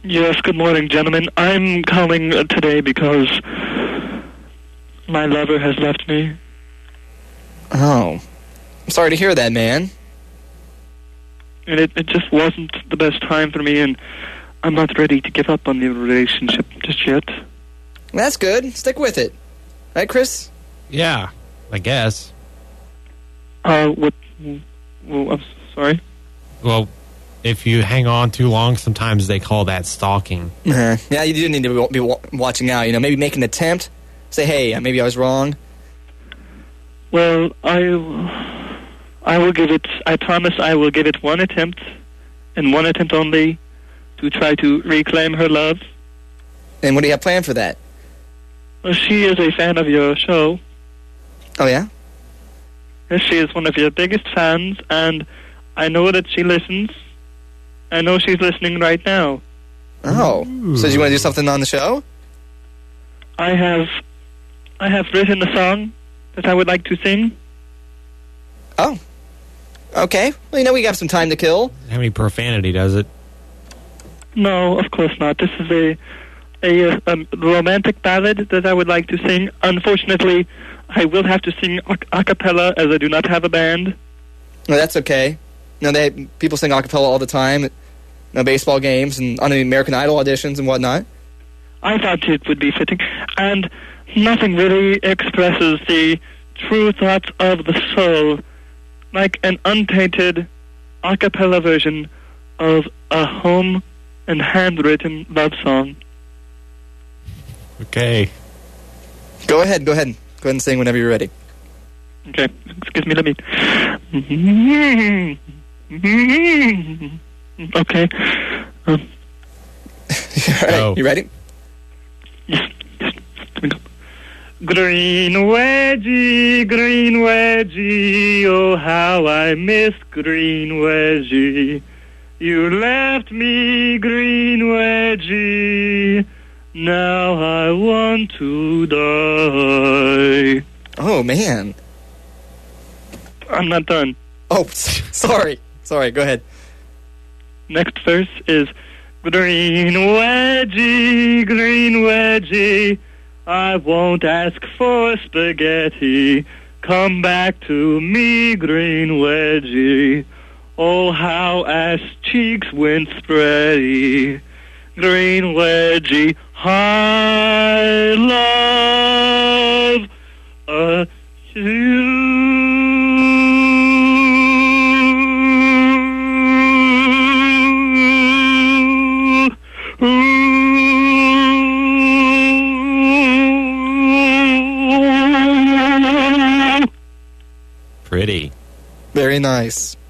Yes, good morning, gentlemen. I'm calling today because my lover has left me. Oh. I'm sorry to hear that, man. And it just wasn't the best time for me, and I'm not ready to give up on the relationship just yet. That's good. Stick with it. Right, Chris? Yeah, I guess. What? Well, I'm sorry? Well, if you hang on too long, sometimes they call that stalking. Yeah, you do need to be watching out. Maybe make an attempt. Say, hey, maybe I was wrong. Well, I will give it, I promise I will give it one attempt, and one attempt only, to try to reclaim her love. And what do you have planned for that? Well, she is a fan of your show. Oh, yeah? Yes, she is one of your biggest fans, and I know that she listens. I know she's listening right now. Oh. Ooh. So do you want to do something on the show? I have written a song that I would like to sing. Oh. Okay. Well, we got some time to kill. How many profanity does it? No, of course not. This is a romantic ballad that I would like to sing. Unfortunately, I will have to sing a cappella as I do not have a band. No, that's okay. People sing a cappella all the time at baseball games and on the American Idol auditions and whatnot. I thought it would be fitting. And nothing really expresses the true thoughts of the soul like an untainted a cappella version of a home and handwritten love song. Okay. Go ahead. Go ahead and sing whenever you're ready. Okay, excuse me, let me... Okay. All right, Go. You ready? Yes, let me go. Green wedgie, oh how I miss green wedgie. You left me, green wedgie, now I want to die. Oh, man. I'm not done. Oh, sorry. Sorry, go ahead. Next verse is green wedgie, I won't ask for spaghetti. Come back to me, green wedgie. Oh, how ass cheeks went spready. Green wedgie, I love you. Pretty. Very nice.